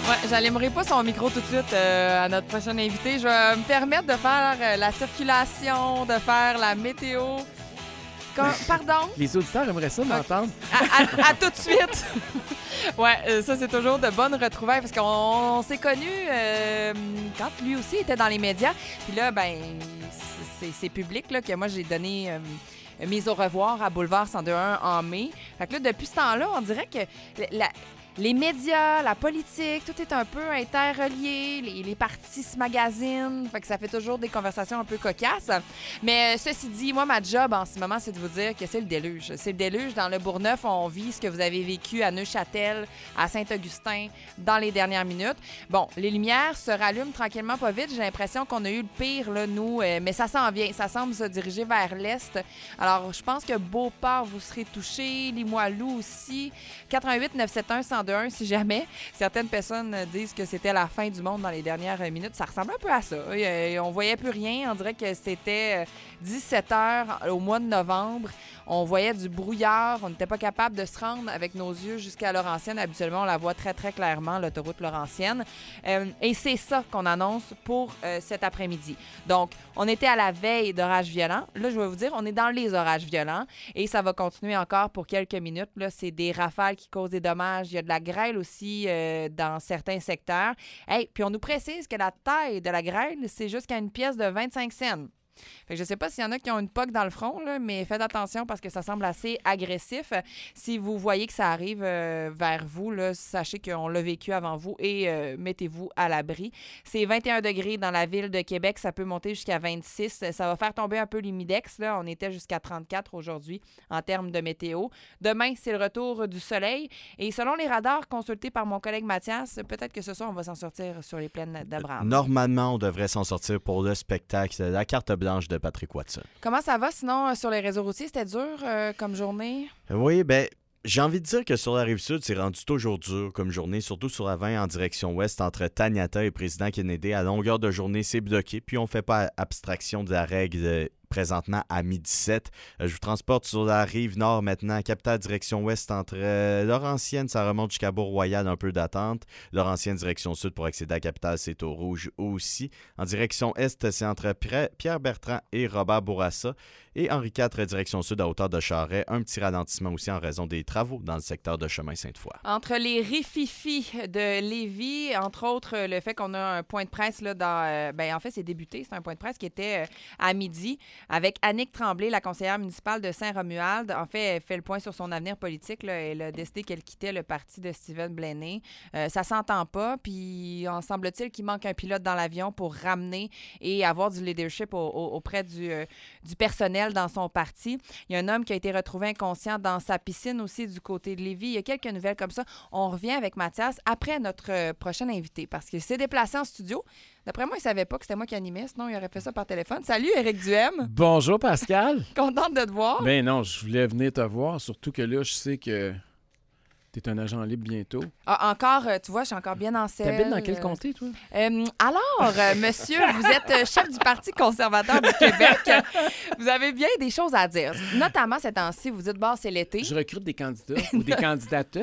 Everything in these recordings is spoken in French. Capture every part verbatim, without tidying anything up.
Ouais, j'allumerai pas son micro tout de suite euh, à notre prochain invité. Je vais me permettre de faire euh, la circulation, de faire la météo. Comme, pardon? Les auditeurs aimeraient ça m'entendre. À, à, à tout de suite! Ouais, euh, ça, c'est toujours de bonnes retrouvailles parce qu'on on s'est connus euh, quand lui aussi était dans les médias. Puis là, ben, c'est, c'est public là, que moi, j'ai donné euh, mes au revoir à Boulevard cent deux un en mai. Fait que là, depuis ce temps-là, on dirait que la, les médias, la politique, tout est un peu interrelié. Les, les partis se magasinent. Fait que ça fait toujours des conversations un peu cocasses. Mais euh, ceci dit, moi, ma job en ce moment, c'est de vous dire que c'est le déluge. C'est le déluge. Dans le Bourgneuf, on vit ce que vous avez vécu à Neuchâtel, à Saint-Augustin, dans les dernières minutes. Bon, les lumières se rallument tranquillement, pas vite. J'ai l'impression qu'on a eu le pire, là, nous. Euh, mais ça s'en vient. Ça semble se diriger vers l'est. Alors, je pense que Beauport, vous serez touchés. Limoilou aussi. quatre-vingt-huit neuf cent soixante-onze cent deux un, si jamais. Certaines personnes disent que c'était la fin du monde dans les dernières minutes. Ça ressemble un peu à ça. Euh, on voyait plus rien. On dirait que c'était dix-sept heures au mois de novembre. On voyait du brouillard. On n'était pas capable de se rendre avec nos yeux jusqu'à Laurentienne. Habituellement, on la voit très, très clairement, l'autoroute Laurentienne. Euh, et c'est ça qu'on annonce pour euh, cet après-midi. Donc, on était à la veille d'orages violents. Là, je vais vous dire, on est dans les orages violents et ça va continuer encore pour quelques minutes. Là, c'est des rafales qui causent des dommages. Il y a de la grêle aussi euh, dans certains secteurs. Hey, puis on nous précise que la taille de la grêle, c'est jusqu'à une pièce de vingt-cinq cents. Fait que je sais pas s'il y en a qui ont une poque dans le front, là, mais faites attention parce que ça semble assez agressif. Si vous voyez que ça arrive euh, vers vous, là, sachez qu'on l'a vécu avant vous et euh, mettez-vous à l'abri. C'est vingt et un degrés dans la ville de Québec. Ça peut monter jusqu'à vingt-six. Ça va faire tomber un peu l'humidex. Là. On était jusqu'à trente-quatre aujourd'hui en termes de météo. Demain, c'est le retour du soleil. Et selon les radars consultés par mon collègue Mathias, peut-être que ce soir, on va s'en sortir sur les plaines d'Abraham. Normalement, on devrait s'en sortir pour le spectacle de la carte blanche de Patrick Watson. Comment ça va sinon euh, sur les réseaux routiers? C'était dur euh, comme journée? Oui, bien, j'ai envie de dire que sur la Rive-Sud, c'est rendu toujours dur comme journée, surtout sur la vingt en direction ouest entre Taniata et Président Kennedy. À longueur de journée, c'est bloqué, puis on ne fait pas abstraction de la règle de présentement à midi sept. Euh, je vous transporte sur la rive nord maintenant, capitale direction ouest entre euh, Laurentienne, ça remonte jusqu'à Beau-Royal, un peu d'attente. Laurentienne direction sud pour accéder à la capitale, c'est au rouge aussi. En direction est, c'est entre Pierre-Bertrand et Robert Bourassa. Et Henri quatre, direction sud à hauteur de Charest. Un petit ralentissement aussi en raison des travaux dans le secteur de Chemin-Sainte-Foy. Entre les rififis de Lévis, entre autres, le fait qu'on a un point de presse là, dans... Euh, ben, en fait, c'est débuté. C'est un point de presse qui était euh, à midi avec Annick Tremblay, la conseillère municipale de Saint-Romuald. En fait, elle fait le point sur son avenir politique. Là. Elle a décidé qu'elle quittait le parti de Stephen Blaney. Euh, ça s'entend pas. Puis, en semble-t-il qu'il manque un pilote dans l'avion pour ramener et avoir du leadership au, au, auprès du, euh, du personnel dans son parti. Il y a un homme qui a été retrouvé inconscient dans sa piscine aussi du côté de Lévis. Il y a quelques nouvelles comme ça. On revient avec Mathias après notre euh, prochain invité parce qu'il s'est déplacé en studio. D'après moi, il ne savait pas que c'était moi qui animais, sinon il aurait fait ça par téléphone. Salut, Éric Duhem. Bonjour, Pascal. Contente de te voir. Ben non, je voulais venir te voir, surtout que là, je sais que tu es un agent libre bientôt. Ah, encore, tu vois, je suis encore bien en selle. T'habites dans quel comté, toi? Euh, alors, euh, monsieur, vous êtes chef du Parti conservateur du Québec. Vous avez bien des choses à dire. Notamment, ces temps-ci, vous dites, bon, c'est l'été. Je recrute des candidats ou des candidates.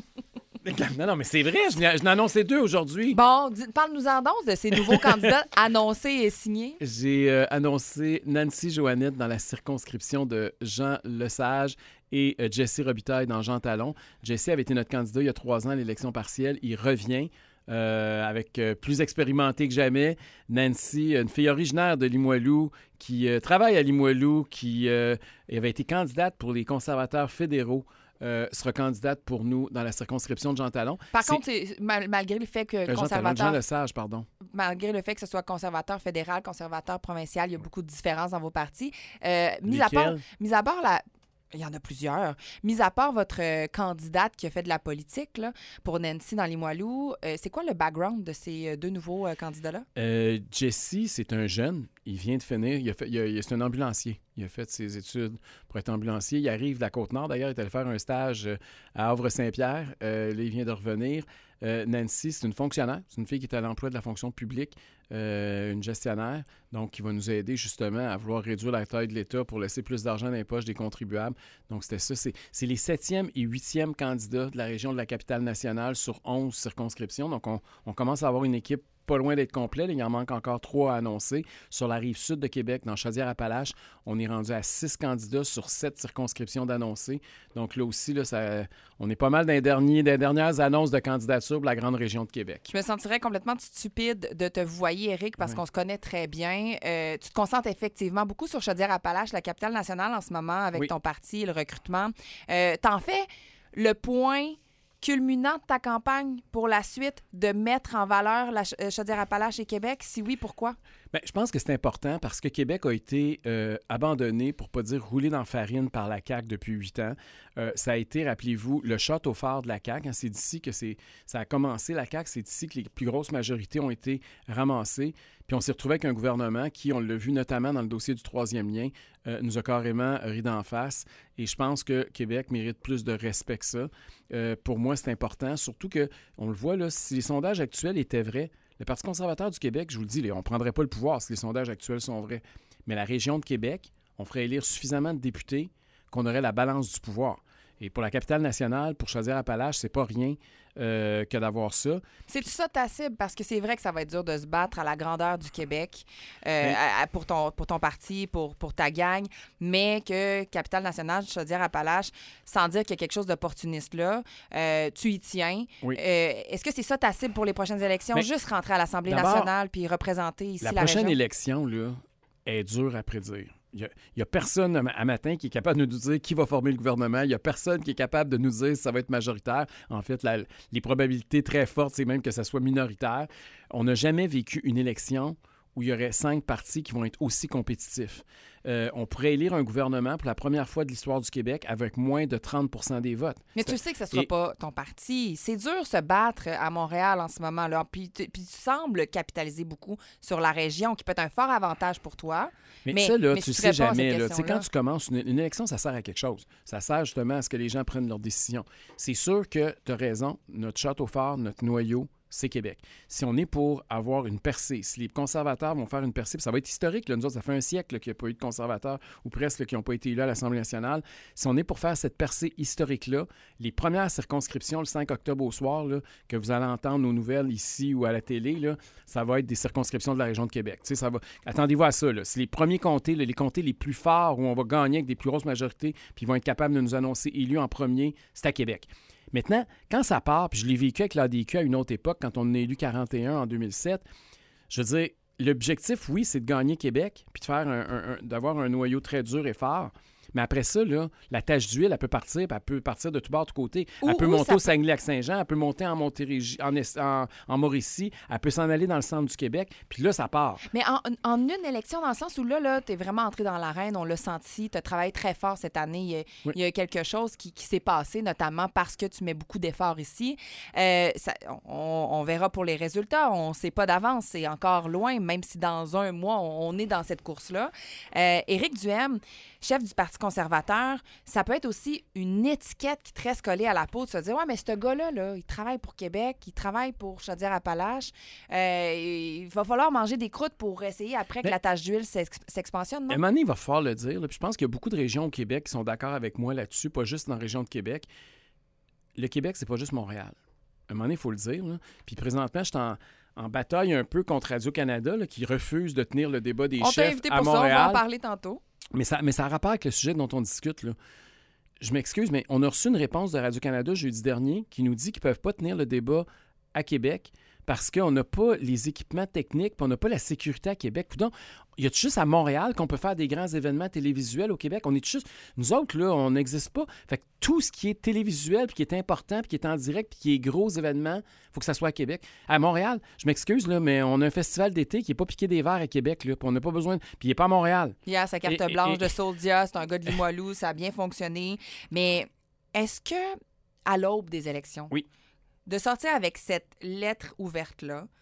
Non, non, mais c'est vrai, je n'ai annoncé deux aujourd'hui. Bon, dis, parle-nous-en donc de ces nouveaux candidats annoncés et signés. J'ai euh, annoncé Nancy Joannette dans la circonscription de Jean Lesage et euh, Jesse Robitaille dans Jean Talon. Jesse avait été notre candidat il y a trois ans à l'élection partielle. Il revient euh, avec euh, plus expérimenté que jamais. Nancy, une fille originaire de Limoilou, qui euh, travaille à Limoilou, qui euh, avait été candidate pour les conservateurs fédéraux. Euh, sera candidate pour nous dans la circonscription de Jean Talon. Par c'est... contre, c'est, mal, malgré le fait que euh, conservateur... Jean Talon, Jean Lesage, pardon. Malgré le fait que ce soit conservateur fédéral, conservateur provincial, il y a beaucoup de différences dans vos partis. Euh, mis à part, mis à part la... Il y en a plusieurs. Mis à part votre euh, candidate qui a fait de la politique là, pour Nancy dans Limoilou, euh, c'est quoi le background de ces euh, deux nouveaux euh, candidats-là? Euh, Jesse, c'est un jeune il vient de finir. Il a fait, il a, il a, c'est un ambulancier. Il a fait ses études pour être ambulancier. Il arrive de la Côte-Nord. D'ailleurs, il est allé faire un stage à Havre-Saint-Pierre. Euh, là, il vient de revenir. Euh, Nancy, c'est une fonctionnaire. C'est une fille qui est à l'emploi de la fonction publique, euh, une gestionnaire. Donc, qui va nous aider justement à vouloir réduire la taille de l'État pour laisser plus d'argent dans les poches des contribuables. Donc, c'était ça. C'est, c'est les septième et huitième candidats de la région de la Capitale-Nationale sur onze circonscriptions. Donc, on, on commence à avoir une équipe pas loin d'être complet. Là, il en manque encore trois à annoncer. Sur la rive sud de Québec, dans Chaudière-Appalaches, on est rendu à six candidats sur sept circonscriptions d'annoncés. Donc là aussi, là, ça, on est pas mal dans les, derniers, dans les dernières annonces de candidature pour la grande région de Québec. Je me sentirais complètement stupide de te vouvoyer, Éric, parce oui. qu'on se connaît très bien. Euh, tu te concentres effectivement beaucoup sur Chaudière-Appalaches, la capitale nationale en ce moment, avec oui. ton parti et le recrutement. Euh, t'en fais le point culminant de ta campagne pour la suite de mettre en valeur la Chaudière-Appalaches et Québec? Si oui, pourquoi? Bien, je pense que c'est important parce que Québec a été euh, abandonné, pour ne pas dire roulé dans la farine par la C A Q depuis huit ans. Euh, ça a été, rappelez-vous, le château fort de la C A Q. Hein, c'est d'ici que c'est, ça a commencé, la C A Q. C'est d'ici que les plus grosses majorités ont été ramassées. Puis on s'est retrouvé avec un gouvernement qui, on l'a vu notamment dans le dossier du troisième lien, euh, nous a carrément ri d'en face. Et je pense que Québec mérite plus de respect que ça. Euh, pour moi, c'est important. Surtout que, on le voit, là, si les sondages actuels étaient vrais, le Parti conservateur du Québec, je vous le dis, là, on ne prendrait pas le pouvoir si les sondages actuels sont vrais. Mais la région de Québec, on ferait élire suffisamment de députés qu'on aurait la balance du pouvoir. Et pour la capitale nationale, pour Chaudière-Appalaches, c'est pas rien euh, que d'avoir ça. C'est-tu ça ta cible? Parce que c'est vrai que ça va être dur de se battre à la grandeur du Québec euh, mais... à, à, pour, ton, pour ton parti, pour, pour ta gang, mais que capitale nationale, Chaudière-Appalaches, sans dire qu'il y a quelque chose d'opportuniste là, euh, tu y tiens. Oui. Euh, est-ce que c'est ça ta cible pour les prochaines élections? Mais... Juste rentrer à l'Assemblée nationale puis représenter ici la, la prochaine région? élection, là, est dure à prédire. Il n'y a, a personne à matin qui est capable de nous dire qui va former le gouvernement. Il n'y a personne qui est capable de nous dire si ça va être majoritaire. En fait, la, les probabilités très fortes, c'est même que ça soit minoritaire. On n'a jamais vécu une élection où il y aurait cinq partis qui vont être aussi compétitifs. Euh, on pourrait élire un gouvernement pour la première fois de l'histoire du Québec avec moins de trente pour cent des votes. Mais tu sais que ce ne sera Et... pas ton parti. C'est dur de se battre à Montréal en ce moment-là. Puis, puis tu sembles capitaliser beaucoup sur la région, qui peut être un fort avantage pour toi. Mais, mais ça, là, mais tu sais jamais. Là, quand tu commences une, une élection, ça sert à quelque chose. Ça sert justement à ce que les gens prennent leurs décisions. C'est sûr que tu as raison. Notre château fort, notre noyau, c'est Québec. Si on est pour avoir une percée, si les conservateurs vont faire une percée, puis ça va être historique, là, nous autres, ça fait un siècle là, qu'il n'y a pas eu de conservateurs, ou presque là, qui n'ont pas été élus à l'Assemblée nationale, si on est pour faire cette percée historique-là, les premières circonscriptions, le cinq octobre au soir, là, que vous allez entendre aux nouvelles ici ou à la télé, là, ça va être des circonscriptions de la région de Québec. Tu sais, ça va... Attendez-vous à ça. Là. C'est les premiers comtés, là, les comtés les plus forts où on va gagner avec des plus grosses majorités, puis ils vont être capables de nous annoncer élus en premier, c'est à Québec. Maintenant, quand ça part, puis je l'ai vécu avec l'A D Q à une autre époque, quand on a élu quarante et un en deux mille sept, je veux dire, l'objectif, oui, c'est de gagner Québec, puis de faire un, un, un, d'avoir un noyau très dur et fort. Mais après ça, là, la tache d'huile, elle peut partir, puis elle peut partir de tout bord, de tout côté. Elle où, peut monter au Saguenay-Lac-Saint-Jean, elle peut monter en Montérégie, en, en, en Mauricie, elle peut s'en aller dans le centre du Québec, puis là, ça part. Mais en, en une élection, dans le sens où là, là tu es vraiment entré dans l'arène, on l'a senti, tu as travaillé très fort cette année. Il y a, oui. il y a quelque chose qui, qui s'est passé, notamment parce que tu mets beaucoup d'efforts ici. Euh, ça, on, on verra pour les résultats. On ne sait pas d'avance, c'est encore loin, même si dans un mois, on, on est dans cette course-là. Euh, Éric Duhem, chef du Parti conservateur, ça peut être aussi une étiquette qui te reste collée à la peau de se dire « Ouais, mais ce gars-là, là, il travaille pour Québec, il travaille pour Chaudière-Appalaches. Euh, il va falloir manger des croûtes pour essayer après que mais, la tache d'huile s'ex- s'expansionne. » non? À un moment donné, il va falloir le dire. Là, puis je pense qu'il y a beaucoup de régions au Québec qui sont d'accord avec moi là-dessus, pas juste dans la région de Québec. Le Québec, c'est pas juste Montréal. À un moment donné, il faut le dire. Là. Puis présentement, je suis en... en bataille un peu contre Radio-Canada, là, qui refuse de tenir le débat des on chefs à Montréal. On t'a invité pour ça, on va en parler tantôt. Mais ça, mais ça a rapport avec le sujet dont on discute, là. Je m'excuse, mais on a reçu une réponse de Radio-Canada jeudi dernier qui nous dit qu'ils ne peuvent pas tenir le débat à Québec parce qu'on n'a pas les équipements techniques puis on n'a pas la sécurité à Québec. Donc, il y a juste à Montréal qu'on peut faire des grands événements télévisuels au Québec. On est juste... Nous autres, là, on n'existe pas. Fait que tout ce qui est télévisuel, puis qui est important, puis qui est en direct, puis qui est gros événements, il faut que ça soit à Québec. À Montréal, je m'excuse, là, mais on a un festival d'été qui n'est pas piqué des verres à Québec, là, puis on n'a pas besoin... De... Puis il n'est pas à Montréal. Hier, sa carte et, blanche et, et... de Soldia, c'est un gars de Limoilou, ça a bien fonctionné. Mais est-ce que, à l'aube des élections, oui. de sortir avec cette lettre ouverte-là, oui.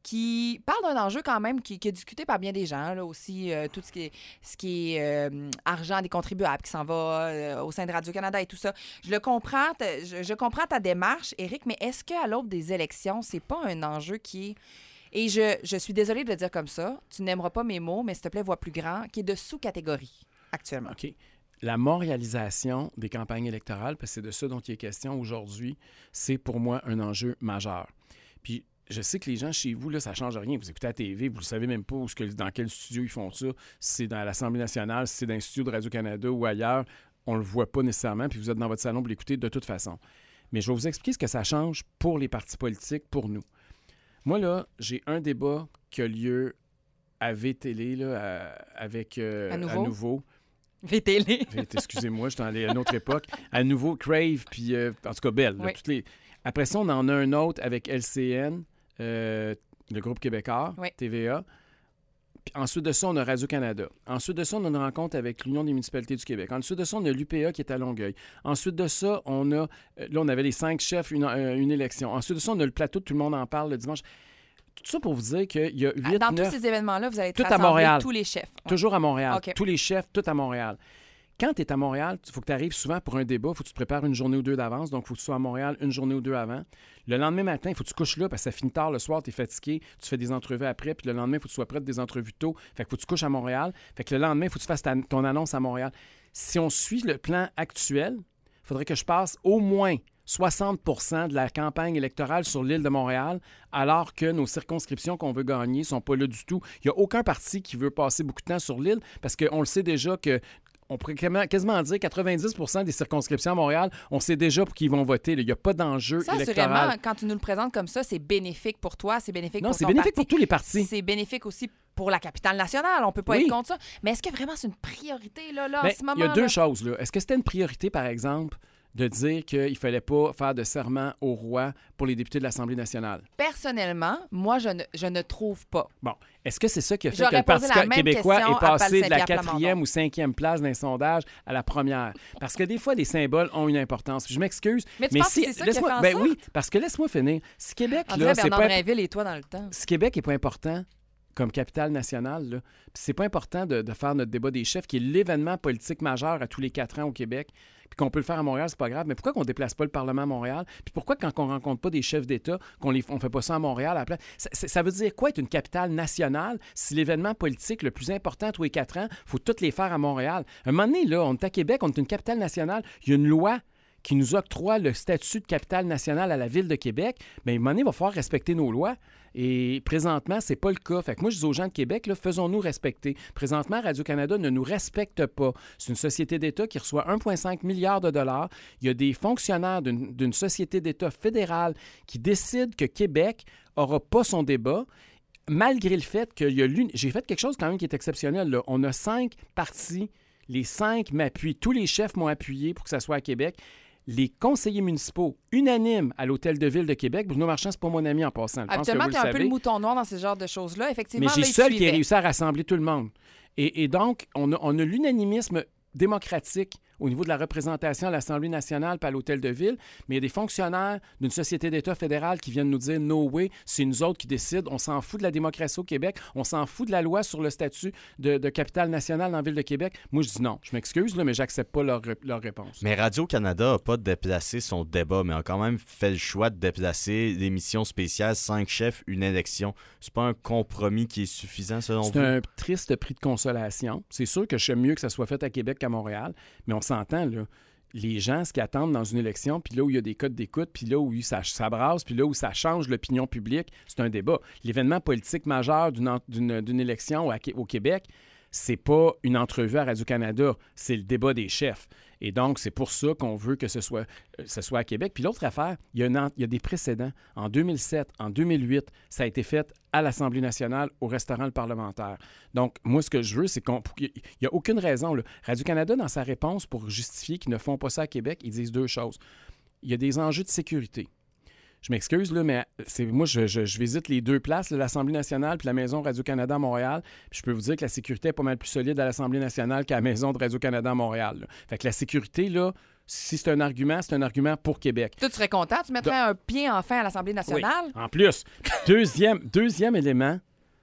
qui parle d'un enjeu quand même qui, qui est discuté par bien des gens, là, aussi, euh, tout ce qui est, ce qui est euh, argent des contribuables qui s'en va euh, au sein de Radio-Canada et tout ça. Je le comprends, t- je, je comprends ta démarche, Éric, mais est-ce qu'à l'aube des élections, c'est pas un enjeu qui est... Et je, je suis désolée de le dire comme ça, tu n'aimeras pas mes mots, mais s'il te plaît, vois plus grand, qui est de sous-catégorie actuellement. OK. La montréalisation des campagnes électorales, parce que c'est de ça dont il est question aujourd'hui, c'est pour moi un enjeu majeur. Puis je sais que les gens chez vous, là, ça ne change rien. Vous écoutez la T V, vous ne savez même pas où, dans quel studio ils font ça. Si c'est dans l'Assemblée nationale, si c'est dans un studio de Radio-Canada ou ailleurs, on ne le voit pas nécessairement, puis vous êtes dans votre salon pour l'écouter de toute façon. Mais je vais vous expliquer ce que ça change pour les partis politiques, pour nous. Moi, là, j'ai un débat qui a lieu à V-Télé, là, à, avec euh, À nouveau? à nouveau. V-Télé. Excusez-moi, je suis dans les- une autre époque. À nouveau, Crave, puis euh, en tout cas, Bell. là, Oui. toutes les... Après ça, on en a un autre avec L C N, euh, le groupe québécois, Oui. T V A. Puis ensuite de ça, on a Radio-Canada. Ensuite de ça, on a une rencontre avec l'Union des municipalités du Québec. Ensuite de ça, on a l'U P A qui est à Longueuil. Ensuite de ça, on a... euh, Là, on avait les cinq chefs, une, euh, une élection. Ensuite de ça, on a le plateau, tout le monde en parle le dimanche. Tout ça pour vous dire qu'il y a huit, Dans neuf... tous ces événements-là, vous allez Tout à rassembler Montréal. tous les chefs. Ouais. Toujours à Montréal. OK. Tous les chefs, tout à Montréal. Quand tu es à Montréal, il faut que tu arrives souvent pour un débat. Il faut que tu te prépares une journée ou deux d'avance. Donc, il faut que tu sois à Montréal une journée ou deux avant. Le lendemain matin, il faut que tu couches là parce que ça finit tard le soir, tu es fatigué. Tu fais des entrevues après. Puis le lendemain, il faut que tu sois prêt des entrevues tôt. Fait qu'il faut que tu couches à Montréal. Fait que le lendemain, il faut que tu fasses ta- ton annonce à Montréal. Si on suit le plan actuel, il faudrait que je passe au moins soixante pour cent de la campagne électorale sur l'île de Montréal, alors que nos circonscriptions qu'on veut gagner ne sont pas là du tout. Il n'y a aucun parti qui veut passer beaucoup de temps sur l'île parce qu'on le sait déjà que on pourrait quasiment- quasiment dire quatre-vingt-dix pour cent des circonscriptions à Montréal, on sait déjà pour qui ils vont voter. là. Il n'y a pas d'enjeu Ça, électoral. assurément, quand tu nous le présentes comme ça, c'est bénéfique pour toi, c'est bénéfique Non, pour c'est ton bénéfique parti. pour tous les partis. C'est bénéfique aussi pour la capitale nationale. On peut pas Oui. être contre ça. Mais est-ce que vraiment c'est une priorité là, là, en Ben, ce il moment? y a deux choses. Là. Est-ce que c'était une priorité, par exemple, de dire qu'il ne fallait pas faire de serment au roi pour les députés de l'Assemblée nationale? Personnellement, moi, je ne, je ne trouve pas. Bon, est-ce que c'est ça qui a fait J'aurais que le posé Parti la même québécois question est à passé de la Paul Saint-Pierre quatrième ou cinquième place d'un sondage à la première? Parce que des fois, les symboles ont une importance. Je m'excuse. Mais tu penses si, que c'est ça qui a laisse-moi- fait en ben sorte? oui, parce que laisse-moi finir. Si Québec, On là, dirait c'est Bernard pas... Drainville et toi dans le temps. Si Québec n'est pas important comme capitale nationale, là, puis c'est pas important de, de faire notre débat des chefs, qui est l'événement politique majeur à tous les quatre ans au Québec, puis qu'on peut le faire à Montréal, c'est pas grave. Mais pourquoi qu'on déplace pas le Parlement à Montréal? Puis pourquoi, quand on rencontre pas des chefs d'État, qu'on les, on fait pas ça à Montréal à la place? Ça, ça- ça veut dire quoi être une capitale nationale si l'événement politique le plus important tous les quatre ans, faut toutes les faire à Montréal? Un moment donné, là, on est à Québec, on est une capitale nationale, il y a une loi qui nous octroie le statut de capitale nationale à la Ville de Québec, bien, à un moment donné, il va falloir respecter nos lois. Et présentement, c'est pas le cas. Fait que moi, je dis aux gens de Québec, là, faisons-nous respecter. Présentement, Radio-Canada ne nous respecte pas. C'est une société d'État qui reçoit un virgule cinq milliard de dollars. Il y a des fonctionnaires d'une d'une société d'État fédérale qui décident que Québec n'aura pas son débat. Malgré le fait qu'il y a l'une... J'ai fait quelque chose quand même qui est exceptionnel. Là. On a cinq partis. Les cinq m'appuient. Tous les chefs m'ont appuyé pour que ça soit à Québec. Les conseillers municipaux unanimes à l'Hôtel de Ville de Québec. Bruno Marchand, c'est pas mon ami en passant. Je pense que Habituellement, vous tu le es un peu savez. le mouton noir dans ce genre de choses-là. Effectivement, Mais j'ai là, il seul qui a suivait. réussi à rassembler tout le monde. Et, et donc, on a, on a l'unanimisme démocratique au niveau de la représentation à l'Assemblée nationale et à l'Hôtel de Ville, mais il y a des fonctionnaires d'une société d'État fédérale qui viennent nous dire « No way, c'est nous autres qui décident. On s'en fout de la démocratie au Québec. On s'en fout de la loi sur le statut de, de capitale nationale dans la Ville de Québec. » Moi, je dis non. Je m'excuse, là, mais j'accepte pas leur, leur réponse. Mais Radio-Canada n'a pas déplacé son débat, mais a quand même fait le choix de déplacer l'émission spéciale cinq chefs, une élection. C'est pas un compromis qui est suffisant selon C'est vous? un triste prix de consolation. C'est sûr que j'aime mieux que ça soit fait à Québec qu'à Montréal, mais on s'entend, là. Les gens, ce qu'ils attendent dans une élection, puis là où il y a des codes d'écoute, puis là où ça, ça brasse, puis là où ça change l'opinion publique, c'est un débat. L'événement politique majeur d'une, en- d'une, d'une élection au, au Québec, c'est pas une entrevue à Radio-Canada, c'est le débat des chefs. Et donc, c'est pour ça qu'on veut que ce soit, euh, ce soit à Québec. Puis l'autre affaire, il y, a une en- il y a des précédents. En deux mille sept, en deux mille huit, ça a été fait à l'Assemblée nationale, au restaurant Le Parlementaire. Donc, moi, ce que je veux, c'est qu'on... Il n'y a aucune raison. Là. Radio-Canada, dans sa réponse pour justifier qu'ils ne font pas ça à Québec, ils disent deux choses. Il y a des enjeux de sécurité. Je m'excuse, là, mais c'est, moi, je, je- je visite les deux places, là, l'Assemblée nationale puis la Maison Radio-Canada à Montréal. Puis je peux vous dire que la sécurité est pas mal plus solide à l'Assemblée nationale qu'à la Maison de Radio-Canada à Montréal. Là. Fait que la sécurité, là, Si c'est un argument, c'est un argument pour Québec. Toi, tu serais content? Tu mettrais un pied enfin à l'Assemblée nationale? Oui. En plus, deuxième, deuxième élément,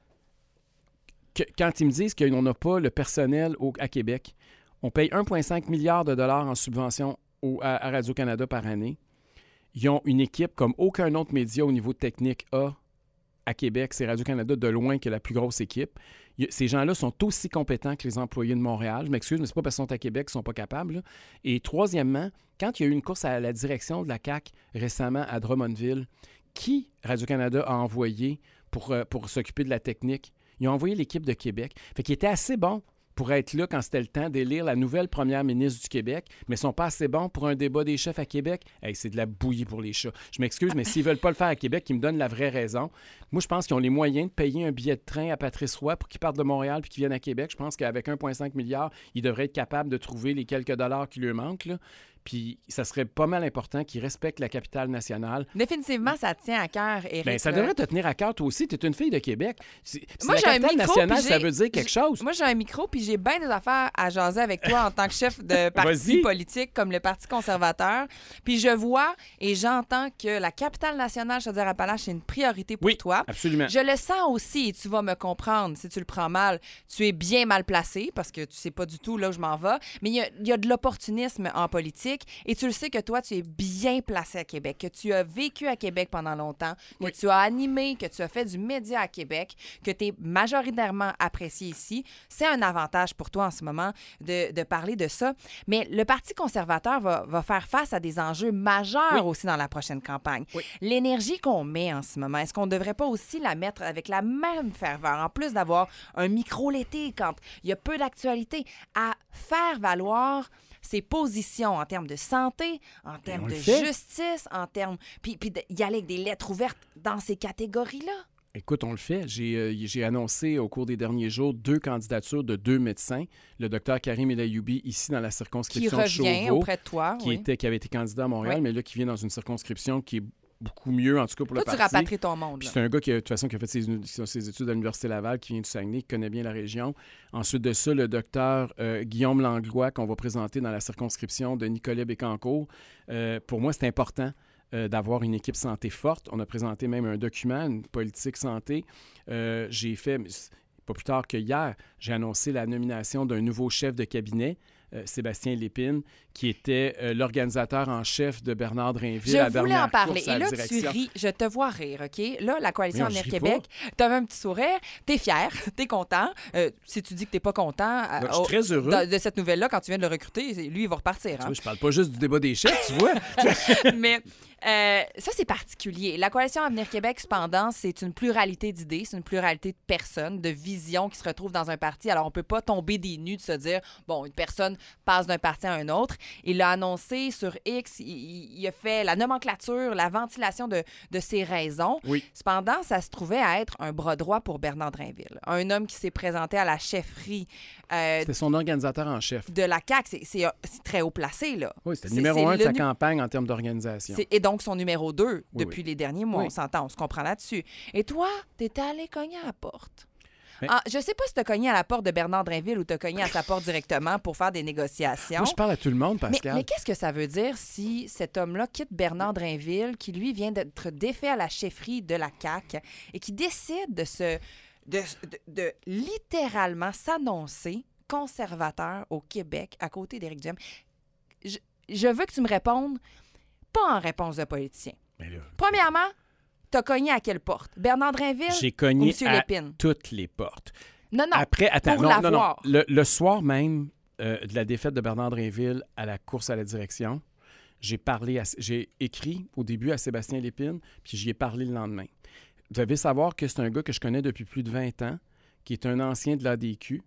que, quand ils me disent qu'on n'a pas le personnel au, à Québec, on paye un virgule cinq milliard de dollars en subvention au, à, à Radio-Canada par année. Ils ont une équipe comme aucun autre média au niveau technique a à Québec. C'est Radio-Canada de loin qui est la plus grosse équipe. Ces gens-là sont aussi compétents que les employés de Montréal. Je m'excuse, mais ce n'est pas parce qu'ils sont à Québec qu'ils ne sont pas capables. Là. Et troisièmement, quand il y a eu une course à la direction de la C A Q récemment à Drummondville, qui Radio-Canada a envoyé pour, euh, pour s'occuper de la technique? Ils ont envoyé l'équipe de Québec. Fait qu'il était assez bon pour être là quand c'était le temps d'élire la nouvelle première ministre du Québec, mais ils ne sont pas assez bons pour un débat des chefs à Québec. Hey, c'est de la bouillie pour les chats. Je m'excuse, mais s'ils ne veulent pas le faire à Québec, ils me donnent la vraie raison. Moi, je pense qu'ils ont les moyens de payer un billet de train à Patrice Roy pour qu'il parte de Montréal puis qu'il vienne à Québec. Je pense qu'avec un virgule cinq milliard, ils devraient être capables de trouver les quelques dollars qui lui manquent, là. Puis ça serait pas mal important qu'ils respectent la capitale nationale. Définitivement, ça te tient à cœur, Éric. Bien, ça devrait te tenir à cœur, toi aussi. Tu es une fille de Québec. C'est, moi, la j'ai capitale un micro, nationale, ça veut dire quelque chose. Moi, j'ai un micro, puis j'ai bien des affaires à jaser avec toi en tant que chef de parti politique comme le Parti conservateur. Puis je vois et j'entends que la capitale nationale, Chaudière-Appalaches, c'est une priorité pour oui, toi. Absolument. Je le sens aussi, et tu vas me comprendre si tu le prends mal. Tu es bien mal placé parce que tu sais pas du tout là où je m'en vais. Mais il y a, il y a de l'opportunisme en politique et tu le sais que toi, tu es bien placé à Québec, que tu as vécu à Québec pendant longtemps, que oui. tu as animé, que tu as fait du média à Québec, que tu es majoritairement apprécié ici. C'est un avantage pour toi en ce moment de, de parler de ça. Mais le Parti conservateur va, va faire face à des enjeux majeurs oui. aussi dans la prochaine campagne. Oui. L'énergie qu'on met en ce moment, est-ce qu'on ne devrait pas aussi la mettre avec la même ferveur, en plus d'avoir un micro l'été quand il y a peu d'actualité, à faire valoir ses positions en termes de santé, en termes de justice, en termes... Puis, puis y aller avec des lettres ouvertes dans ces catégories-là. Écoute, on le fait. J'ai, euh, j'ai annoncé au cours des derniers jours deux candidatures de deux médecins. Le docteur Karim Elayoubi, ici dans la circonscription de Chauveau. Qui revient auprès de toi. Qui, oui. était, qui avait été candidat à Montréal, oui. mais là, qui vient dans une circonscription qui est beaucoup mieux, en tout cas pour Toi, le tu parti. rapatries ton monde. Puis c'est un gars qui, de toute façon, qui a fait ses, ses études à l'Université Laval, qui vient du Saguenay, qui connaît bien la région. Ensuite de ça, le docteur euh, Guillaume Langlois, qu'on va présenter dans la circonscription de Nicolet-Bécancour. Euh, pour moi, c'est important euh, d'avoir une équipe santé forte. On a présenté même un document, une politique santé. Euh, j'ai fait, pas plus tard que hier, j'ai annoncé la nomination d'un nouveau chef de cabinet, Euh, Sébastien Lépine, qui était euh, l'organisateur en chef de Bernard Drainville je à la voulais en parler. Et là, direction. tu ris. Je te vois rire, OK? Là, la Coalition Mais non, Avenir Québec, tu avais un petit sourire. T'es fier, t'es content. Euh, si tu dis que t'es pas content euh, non, je suis très heureux. De, de cette nouvelle-là, quand tu viens de le recruter, lui, il va repartir. Hein? Tu vois, je parle pas juste du débat des chefs, tu vois. Mais euh, ça, c'est particulier. La Coalition Avenir Québec, cependant, c'est une pluralité d'idées, c'est une pluralité de personnes, de visions qui se retrouvent dans un parti. Alors, on peut pas tomber des nues de se dire, bon, une personne passe d'un parti à un autre. Il l'a annoncé sur X, il, il a fait la nomenclature, la ventilation de, de ses raisons. Oui. Cependant, ça se trouvait à être un bras droit pour Bernard Drainville. Un homme qui s'est présenté à la chefferie. Euh, c'était son organisateur en chef. De la C A Q. C'est, c'est, c'est très haut placé, là. Oui, c'était le numéro un de sa nu- campagne en termes d'organisation. C'est, et donc son numéro deux oui, depuis oui. les derniers mois. Oui. On s'entend, on se comprend là-dessus. Et toi, t'es allé cogner à la porte. Mais... Ah, je sais pas si tu as cogné à la porte de Bernard Drainville ou tu as cogné à sa porte directement pour faire des négociations. Moi, je parle à tout le monde, Pascal. Mais, mais qu'est-ce que ça veut dire si cet homme-là quitte Bernard Drainville, qui lui vient d'être défait à la chefferie de la C A Q et qui décide de se de, de, de littéralement s'annoncer conservateur au Québec à côté d'Éric Duhem? Je, je veux que tu me répondes, pas en réponse de politicien. Mais là, Premièrement, t'as cogné à quelle porte? Bernard Drainville j'ai cogné ou M. à Lépine? toutes les portes. Non, non, Après, attends, pour non, l'avoir. non, non. Le, le soir même euh, de la défaite de Bernard Drainville à la course à la direction, j'ai parlé, à, j'ai écrit au début à Sébastien Lépine, puis j'y ai parlé le lendemain. Vous devez savoir que c'est un gars que je connais depuis plus de vingt ans, qui est un ancien de l'A D Q.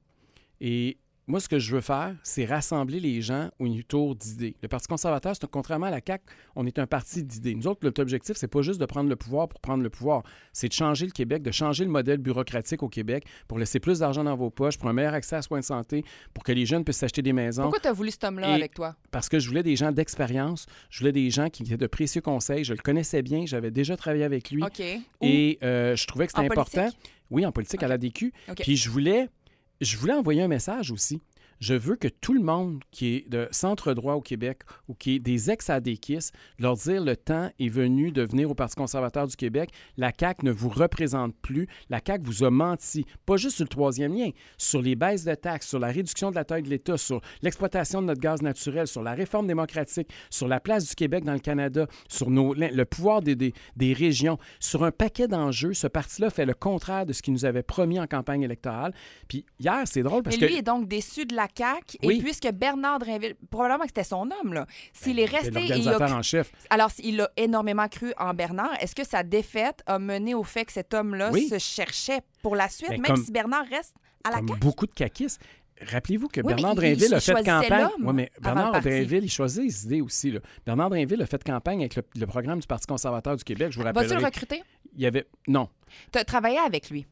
Et moi, ce que je veux faire, c'est rassembler les gens autour d'idées. Le Parti conservateur, c'est, contrairement à la C A Q, on est un parti d'idées. Nous autres, notre objectif, c'est pas juste de prendre le pouvoir pour prendre le pouvoir. C'est de changer le Québec, de changer le modèle bureaucratique au Québec pour laisser plus d'argent dans vos poches, pour un meilleur accès à soins de santé, pour que les jeunes puissent s'acheter des maisons. Pourquoi tu as voulu cet homme-là Et avec toi? Parce que je voulais des gens d'expérience. Je voulais des gens qui étaient de précieux conseils. Je le connaissais bien. J'avais déjà travaillé avec lui. OK. Et euh, je trouvais que c'était en important. Politique? Oui, en politique, okay. à l'A D Q. Okay. Puis je voulais, je voulais envoyer un message aussi. Je veux que tout le monde qui est de centre-droit au Québec ou qui est des ex-A D Q I S, leur dire le temps est venu de venir au Parti conservateur du Québec. La C A Q ne vous représente plus. La C A Q vous a menti, pas juste sur le troisième lien, sur les baisses de taxes, sur la réduction de la taille de l'État, sur l'exploitation de notre gaz naturel, sur la réforme démocratique, sur la place du Québec dans le Canada, sur nos, le pouvoir des, des, des régions, sur un paquet d'enjeux. Ce parti-là fait le contraire de ce qu'il nous avait promis en campagne électorale. Puis hier, c'est drôle parce Mais lui que... est donc déçu de la C A Q. Oui. Et puisque Bernard Drinville, probablement que c'était son homme, là, s'il Ben, est resté... c'est et il l'organisateur a... en chef. Alors, il a énormément cru en Bernard. Est-ce que sa défaite a mené au fait que cet homme-là Oui. se cherchait pour la suite, Ben, même comme- si Bernard reste à la Comme C A Q? beaucoup de caquistes. Rappelez-vous que Oui, mais Bernard il- Drinville il a fait choisissait campagne. l'homme Oui, mais avant le Bernard parti. Drinville, il choisit les idées aussi. Là. Bernard Drinville a fait campagne avec le, le programme du Parti conservateur du Québec. Je vous Vas-tu le rappellerai. recruter? Il y avait. Non. Tu as travaillé avec lui.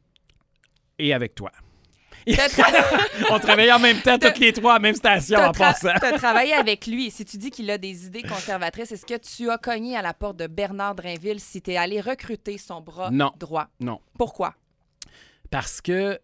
Et avec toi. T'as tra- On travaillait en même temps, toutes les trois, à la même station T'as en tra- passant. t'as travaillé avec lui. Si tu dis qu'il a des idées conservatrices, est-ce que tu as cogné à la porte de Bernard Drinville si tu es allé recruter son bras Non. droit? Non. Pourquoi? Parce que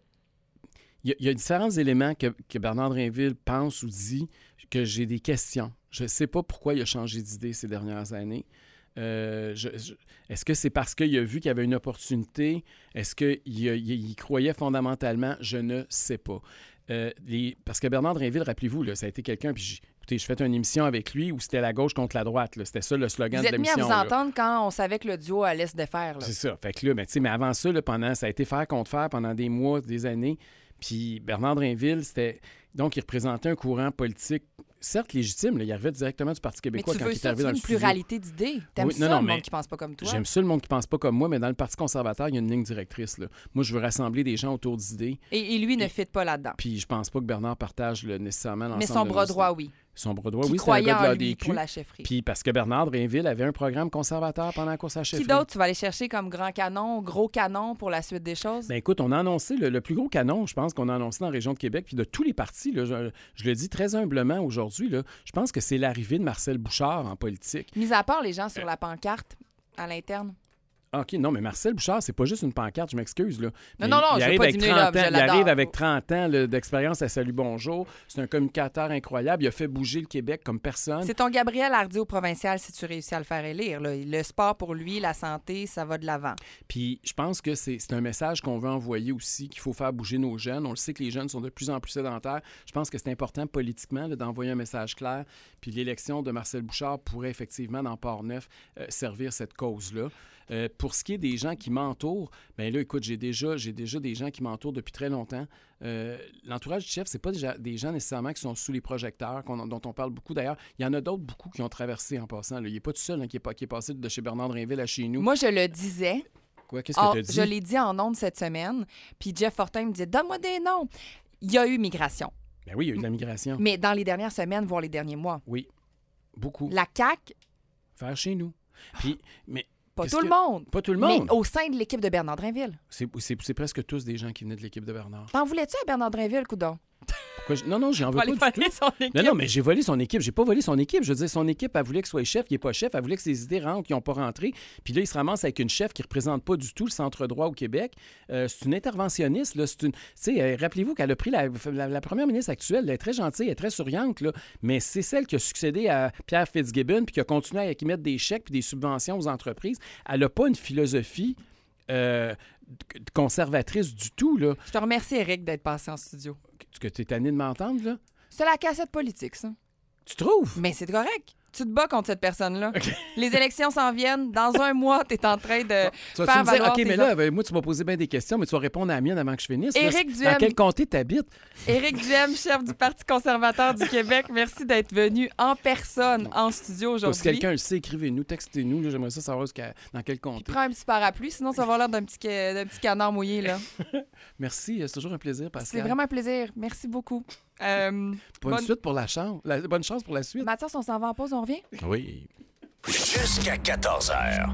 il y, y a différents éléments que, que Bernard Drinville pense ou dit que j'ai des questions. Je ne sais pas pourquoi il a changé d'idée ces dernières années. Euh, je- je- est-ce que c'est parce qu'il a vu qu'il y avait une opportunité? Est-ce qu'il il, il croyait fondamentalement? Je ne sais pas. Euh, les, parce que Bernard Drinville, rappelez-vous, là, ça a été quelqu'un, puis j'ai- écoutez, je fais une émission avec lui où c'était la gauche contre la droite. Là. C'était ça le slogan Vous de êtes mis à l'émission. vous là. entendre quand on savait que le duo allait se défaire. là. C'est ça. Fait que là, ben, tu sais, mais avant ça, là, pendant, ça a été fer contre fer pendant des mois, des années. Puis Bernard Drinville, c'était. Donc, il représentait un courant politique, certes légitime. Là, il arrivait directement du Parti Mais québécois tu quand veux il est arrivé surtout dans le une studio. pluralité d'idées. T'aimes Oui, ça, non, non, le mais monde qui pense pas comme toi? J'aime ça, le monde qui pense pas comme moi, mais dans le Parti conservateur, il y a une ligne directrice. Là. Moi, je veux rassembler des gens autour d'idées. Et, et lui ne Et- fit pas là-dedans. Puis je pense pas que Bernard partage là, nécessairement l'ensemble Mais son de bras nos droit, idées. oui. Son bras droit, Qui oui, c'était un croyait gars de en l'A lui D Q. pour la chefferie. Puis parce que Bernard Drinville avait un programme conservateur pendant la course à la chefferie. Qui d'autre tu vas aller chercher comme grand canon, gros canon pour la suite des choses? Ben écoute, on a annoncé le, le plus gros canon, je pense qu'on a annoncé dans la région de Québec, puis de tous les partis, là, je, je le dis très humblement aujourd'hui, là, je pense que c'est l'arrivée de Marcel Bouchard en politique. Mis à part les gens sur la pancarte à l'interne. Ah, OK, non, mais Marcel Bouchard, c'est pas juste une pancarte, je m'excuse. Là. Mais non, non, il je veux arrive pas avec diminuer trente l'homme, je ans, Il l'adore. arrive avec trente ans là, d'expérience à Salut Bonjour. C'est un communicateur incroyable. Il a fait bouger le Québec comme personne. C'est ton Gabriel Hardy au provincial si tu réussis à le faire élire. Là. Le sport pour lui, la santé, ça va de l'avant. Puis je pense que c'est c'est un message qu'on veut envoyer aussi, qu'il faut faire bouger nos jeunes. On le sait que les jeunes sont de plus en plus sédentaires. Je pense que c'est important politiquement là, d'envoyer un message clair. Puis l'élection de Marcel Bouchard pourrait effectivement, dans Port-Neuf, euh, servir cette cause-là. Euh, pour ce qui est des gens qui m'entourent, bien là, écoute, j'ai déjà, j'ai déjà des gens qui m'entourent depuis très longtemps. Euh, l'entourage du chef, c'est pas déjà des gens nécessairement qui sont sous les projecteurs, qu'on- dont on parle beaucoup. D'ailleurs, il y en a d'autres beaucoup qui ont traversé en passant. Là. Il n'est pas tout seul hein, qui, est, pas- qui est passé de chez Bernard Drinville à chez nous. Moi, je le disais. Quoi? Qu'est-ce Ah, que tu as dit? je l'ai dit en ondes cette semaine. Puis Jeff Fortin me disait, donne-moi des noms. Il y a eu migration. Ben oui, il y a eu de la migration. Mais dans les dernières semaines, voire les derniers mois, Oui, beaucoup. la C A Q, Faire chez nous. Puis, mais pas qu'est-ce tout que- le monde. Pas tout le monde. Mais au sein de l'équipe de Bernard Drinville. C'est, c'est- c'est presque tous des gens qui venaient de l'équipe de Bernard. T'en voulais-tu à Bernard Drinville, coudon? Pourquoi je- Non, non, j'en veux Pour pas aller du tout. voler son équipe. Non, non, mais j'ai volé son équipe. J'ai pas volé son équipe. Je veux dire, son équipe, elle voulait qu'il soit chef. Il n'est pas chef. Elle voulait que ses idées rentrent, qui n'ont pas rentré. Puis là, il se ramasse avec une chef qui ne représente pas du tout le centre-droit au Québec. Euh, c'est une interventionniste. Là. C'est une... Tu sais, euh, rappelez-vous qu'elle a pris la, la, la première ministre actuelle. Elle est très gentille, elle est très souriante. Là. Mais c'est celle qui a succédé à Pierre Fitzgibbon puis qui a continué à y mettre des chèques puis des subventions aux entreprises. Elle n'a pas une philosophie euh, conservatrice du tout. Là. Je te remercie, Eric, d'être passé en studio. Que tu es tanné de m'entendre, là? C'est la cassette politique, ça. Tu trouves? Mais c'est correct. Tu te bats contre cette personne-là. Les élections s'en viennent. Dans un mois, tu es en train de Tu vas faire me dire, valoir OK, tes mais là, ben, moi, tu m'as posé bien des questions, mais tu vas répondre à la mienne avant que je finisse. là. Éric Dans Duhem. quel comté t'habites? Éric Duhem, chef du Parti conservateur du Québec, merci d'être venu en personne en studio Si aujourd'hui. quelqu'un le sait, écrivez-nous, textez-nous. là, J'aimerais ça savoir ce qu'a- dans quel comté. Prends un petit parapluie, sinon ça va avoir l'air d'un petit, ca- d'un petit canard mouillé. Là. Merci, c'est toujours un plaisir, Pascal. C'est vraiment un plaisir. Merci beaucoup. Euh, Bonne, bonne- suite pour la chance. La- bonne chance pour la suite. Mathias, on s'en va en pause, on revient? Oui. Jusqu'à quatorze heures.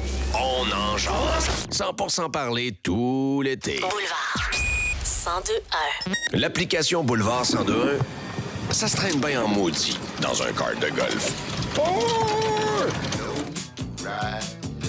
On en jase. cent pour cent parler tout l'été. Boulevard cent deux un. L'application Boulevard cent deux un, ça se traîne bien en maudit dans un kart de golf. Oh!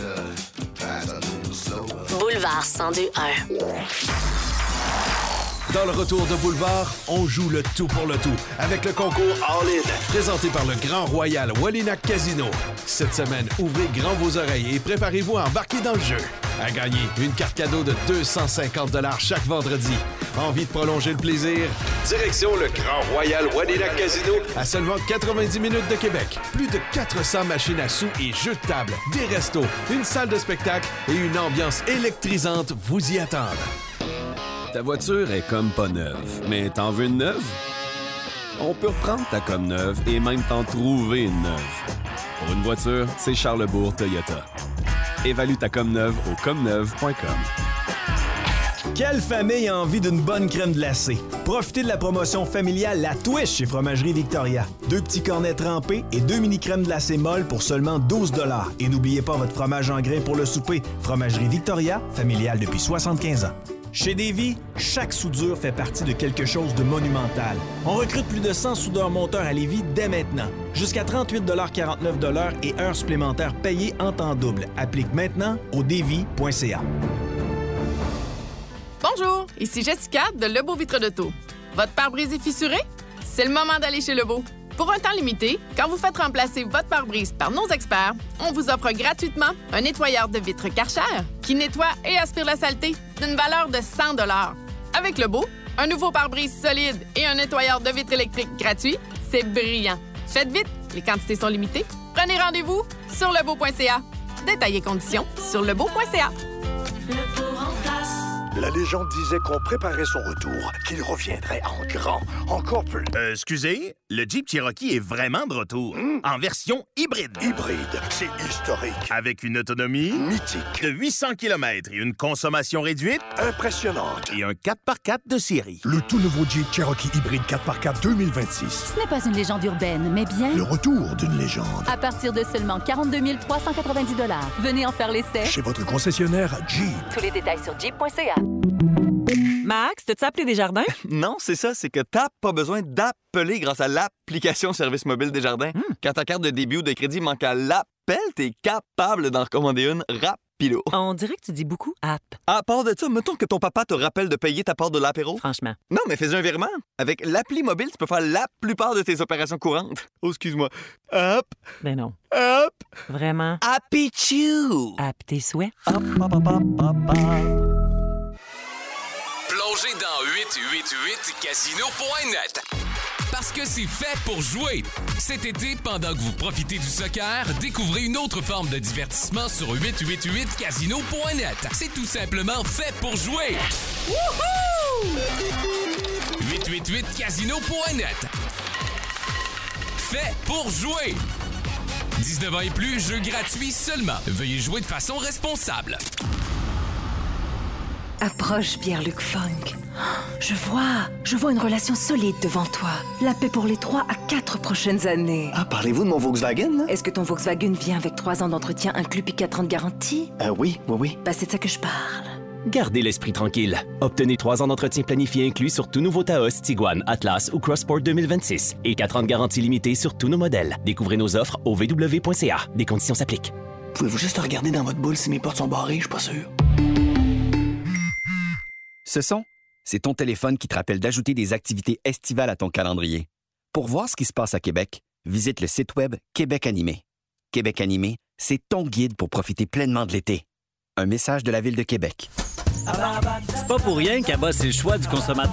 Boulevard cent deux un. Dans le retour de Boulevard, on joue le tout pour le tout avec le concours All-In, présenté par le Grand Royal Wallinac Casino. Cette semaine, ouvrez grand vos oreilles et préparez-vous à embarquer dans le jeu. À gagner, une carte cadeau de deux cent cinquante dollars chaque vendredi. Envie de prolonger le plaisir? Direction le Grand Royal Wallinac Casino à seulement quatre-vingt-dix minutes de Québec. Plus de quatre cents machines à sous et jeux de table, des restos, une salle de spectacle et une ambiance électrisante vous y attendent. Ta voiture est comme pas neuve, mais t'en veux une neuve? On peut reprendre ta comme neuve et même t'en trouver une neuve. Pour une voiture, c'est Charlesbourg Toyota. Évalue ta comme neuve au comme neuve point com. Quelle famille a envie d'une bonne crème glacée? Profitez de la promotion familiale La Twist chez Fromagerie Victoria. Deux petits cornets trempés et deux mini-crèmes glacées molles pour seulement douze dollars. Et n'oubliez pas votre fromage en grains pour le souper. Fromagerie Victoria, familiale depuis soixante-quinze ans. Chez Davy, chaque soudure fait partie de quelque chose de monumental. On recrute plus de cent soudeurs-monteurs à Lévis dès maintenant. Jusqu'à trente-huit virgule quarante-neuf dollars et heures supplémentaires payées en temps double. Applique maintenant au davy point c a. Bonjour, ici Jessica de Lebeau Vitre d'Auto. Votre pare-brise est fissuré? C'est le moment d'aller chez Lebeau. Pour un temps limité, quand vous faites remplacer votre pare-brise par nos experts, on vous offre gratuitement un nettoyeur de vitres Karcher qui nettoie et aspire la saleté d'une valeur de cent dollars. Avec Lebeau, un nouveau pare-brise solide et un nettoyeur de vitres électriques gratuit, c'est brillant. Faites vite, les quantités sont limitées. Prenez rendez-vous sur lebeau point c a. Détails et conditions sur lebeau point c a. La légende disait qu'on préparait son retour, qu'il reviendrait en grand, encore plus. Euh, excusez, le Jeep Cherokee est vraiment de retour, mmh. en version hybride. Hybride, c'est historique. Avec une autonomie mythique de huit cents kilomètres et une consommation réduite impressionnante. Et un quatre par quatre de série. Le tout nouveau Jeep Cherokee hybride quatre par quatre deux mille vingt-six. Ce n'est pas une légende urbaine, mais bien le retour d'une légende. À partir de seulement quarante-deux mille trois cent quatre-vingt-dix dollars. Venez en faire l'essai chez votre concessionnaire Jeep. Tous les détails sur jeep point c a. Max, t'as-tu appelé Desjardins? Non, c'est ça, c'est que t'as pas besoin d'appeler grâce à l'application Service mobile Desjardins. Mm. Quand ta carte de débit ou de crédit manque à l'appel, t'es capable d'en recommander une rapido. On dirait que tu dis beaucoup app. À part de ça, mettons que ton papa te rappelle de payer ta part de l'apéro. Franchement. Non, mais fais un virement. Avec l'appli mobile, tu peux faire la plupart de tes opérations courantes. Oh, excuse-moi. Hop. Ben non. Hop. Vraiment. Happy Chew. App tes souhaits. Hop, hop, hop, hop, hop, hop. Plongez dans huit huit huit casino point net. Parce que c'est fait pour jouer. Cet été, pendant que vous profitez du soccer, découvrez une autre forme de divertissement sur huit huit huit casino point net. C'est tout simplement fait pour jouer. Wouhou! huit huit huit casino point net. Fait pour jouer. dix-neuf ans et plus, jeu gratuit seulement. Veuillez jouer de façon responsable. Approche, Pierre-Luc Funk. Je vois, je vois une relation solide devant toi. La paix pour les trois à quatre prochaines années. Ah, parlez-vous de mon Volkswagen, là? Est-ce que ton Volkswagen vient avec trois ans d'entretien inclus puis quatre ans de garantie? Euh, oui, oui, oui. Bah, c'est de ça que je parle. Gardez l'esprit tranquille. Obtenez trois ans d'entretien planifié inclus sur tout nouveau Taos, Tiguan, Atlas ou Crossport deux mille vingt-six et quatre ans de garantie limitée sur tous nos modèles. Découvrez nos offres au v w point c a. Des conditions s'appliquent. Pouvez-vous juste regarder dans votre boule si mes portes sont barrées? Je suis pas sûr. Ce son, c'est ton téléphone qui te rappelle d'ajouter des activités estivales à ton calendrier. Pour voir ce qui se passe à Québec, visite le site web Québec Animé. Québec Animé, c'est ton guide pour profiter pleinement de l'été. Un message de la Ville de Québec. C'est pas pour rien qu'Abba, c'est le choix du consommateur.